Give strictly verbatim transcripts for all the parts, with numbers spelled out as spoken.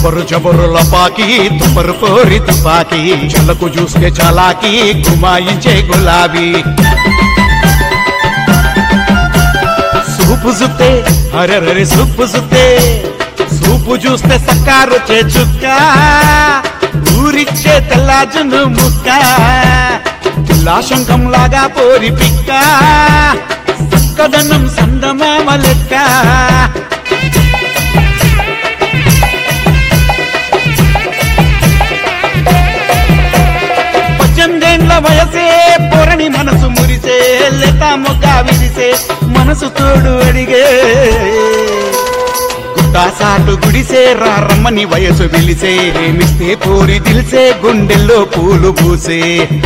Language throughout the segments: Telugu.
జబరు జబరు లపాకి తుపరు పోరి తుపాకి చలకు చూస్తే చలాకి గుమాయించే గులాబీ సూపు సుత్తే అరెరరి సూపు సుత్తే సూపు చూస్తే సక్కారు చే చుక్క ఊరిచ్చే తెల్లాజును ముక్క శంఖం లాగా పోరి పిక్క సక్కదనం సందమామ లెక్క పద్దెనిమిదేండ్ల వయసే పొరని మనసు మురిసే లెత మొక్క విరిసే మనసు తోడు అడిగే గుట్టాసాటు గుడిసే రా రమ్మని వయసు పిలిసే మిస్తే పోరి దిల్సే గుండెల్లో పూలు పూసే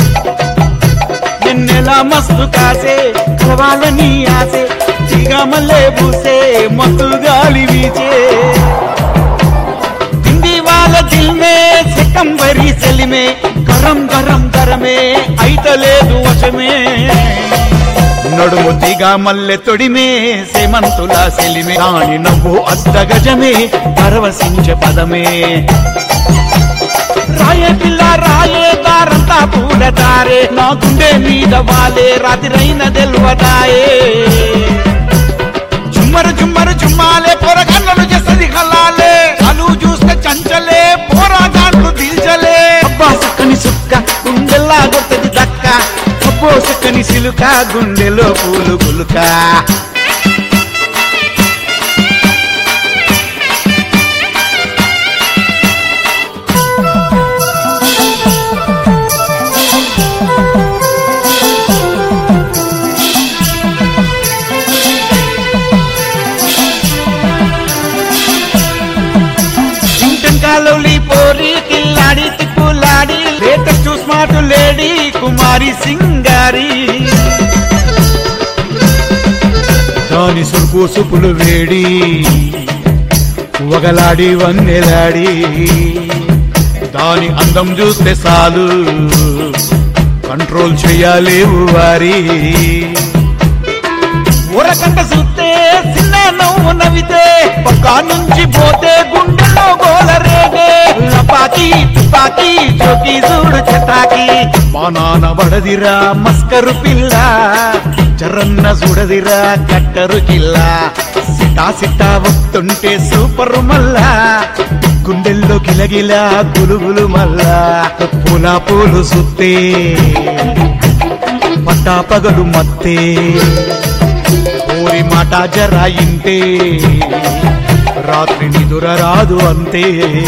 ఎన్నెలా మస్తు కాసే కలవాలని ఆసే తీగ మల్లె పూసే మత్తు గాలి వీచే హిందీ వాళ్ళ దిల్మే సికంబరి సెలిమే గరం గరం గరమే అయితలేదు వశమే నడుము తీగ మల్లె తొడిమే సేమంతుల సెలిమే రాణి నవ్వు అద్ద గజమే పరవశించే పదమే రాయే పిల్ల రాయే దారంతా పూల దారే నా గుండె మీద వాలే రాత్రైన తెల్వదాయే జుమ్మరు జుమ్మరు జుమ్మాలే పొరగన్నలు చేసది హల్లాలే అలు చూస్తే చంచలే పోరాగాండ్లు దిల్చలే అబ్బా సక్కని సుక్క గుండెల్లా కొత్తది దక్క అబ్బో సక్కని సిలుక గుండెలో పూలు గులుక లవ్లీ పోరి కిల్లాడి తిప్పులాడి లేటెస్ట్ స్మార్ట్ లేడీ కుమారి సింగారి దాని సురుపు సుపులు వేడి వగలాడి వన్నెలాడి దాని అందం చూస్తే చాలు కంట్రోల్ చెయ్యాలేవు వారి ఊరకంట చూస్తే చిన్న నవ్వు నవ్వితే పక్కా నుంచి పోతే గుండెల్లో గోల రేగే లపాకి తుపాకి జోకి చూడు చటాకి మా నాన్న బడదిరా మస్కరు పిల్ల చరన్న చూడదిరా కట్టరు కిల్ల సిటా సిటా వస్తుంటే సూపర్ మల్లా గుండెల్లో గిలగిలా గులుగులు మల్లా పూల పూలు సుత్తే పట్టా పగలు మత్తే ఓరి మాట జరా ఇంటే రాత్రి నిదుర రాదు అంతే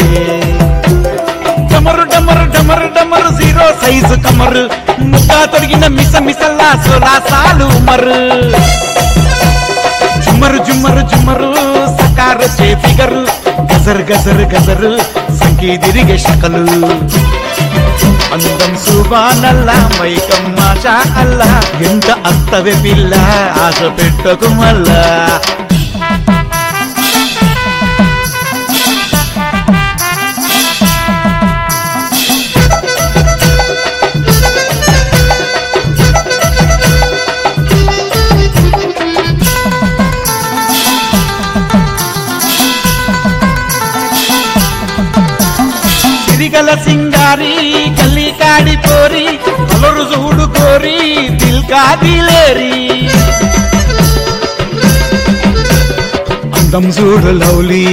డమరు డమరు డమరు డమరు జీరో సైజు కమరు ముద్దా తొడిగిన మిస మిసల్లా సోలాసాలు మరు జుమ్మరు జుమ్మరు జుమ్మరు సకారు చే ఫిగరు గజర్ గజర్ గజరు సంకీదిరిగే శకలు అందం సుబానల్లా మైకం మాషా అల్లా ఎంత అత్తవే పిల్ల ఆశ పెట్టకు మల్లా సిరిగల సింగారి కల్లి కాడి పోరి కలరు చూడు కోరి దిల్ కాదిలేరి అందం చూడు లవ్లీ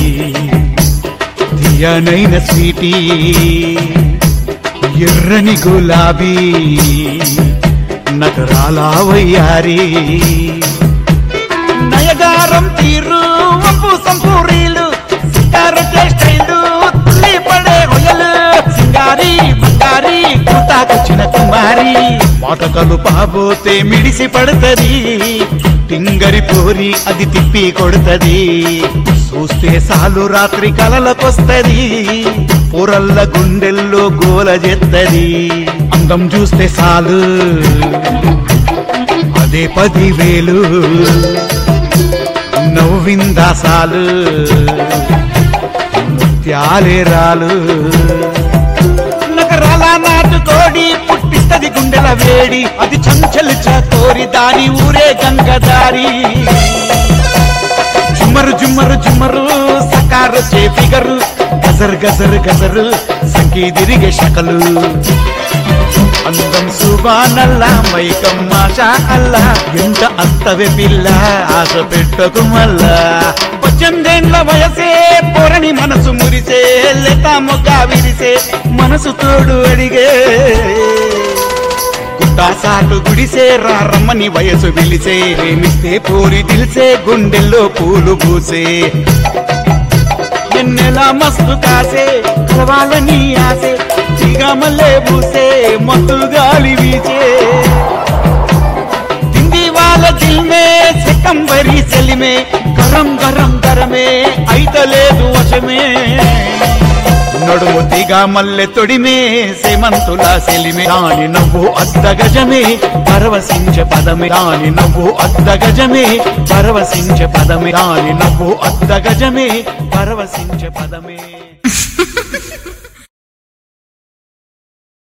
తీయనైన స్వీటీ ఎర్రని గులాబీ నగరాల వయ్యారి నయగారం తీరు వంపు సంపూరీలు సితారు టేస్టైలు తుల్లి పడే హొయలు సింగారి బంగారి కూతాకొచ్చిన కుమారి మాటకలు పాబోతే మిడిసి పడుతది టింగరి పోరి అది తిప్పి కొడుతది చూస్తే సాలు రాత్రి కలలకొస్తది పొరల్ల గుండెల్లో గోల జెత్తది అందం చూస్తే సాలు అదే పదివేలు నవ్విందా సాలు ముత్యాలే రాలు నగరాల నాటుకోడి పుట్టిస్తది గుండెల వేడి అది చంచలు చకోరి దాని ఊరే గంగదారి జుమ్మరు జుమ్మరు జుమ్మరు సకారు చే ఫిగరు గజర్ గజర్ గజరు సంకీదిరిగే శకలు అందం సుబానల్లా మైకం మాషా అల్లా ఎంత అత్తవే పిల్ల ఆశ పెట్టకు మల్లా పద్దెనిమిదేండ్ల వయసే పొరని మనసు మురిసే లేత మొగ్గ విరిసే మనసు తోడు అడిగే గుట్టాసాటు గుడిసే రా రమ్మని వయసు విలిసే ప్రేమిస్తే పోరి దిల్సే గుండెల్లో పూలు పూసే ఎన్నెలా మస్తు కాసే కలవాలని ఆసే చిగమల్లే పూసే మత్తు గాలి వీచే దింది వాళ్ళ దిల్మే సెకంబరి సెలిమే గరం గరం గరమే అయితలేదు వశమే నడుము తిగా మల్లె తొడిమే సేమంతుల సెలిమే రాని నవ్వు అద్ద గజమే పరవశించే పదమే రాని నవ్వు అద్ద గజమే పరవశించే పదమే రాని నవ్వు అద్ద గజమే పరవశించే పదమే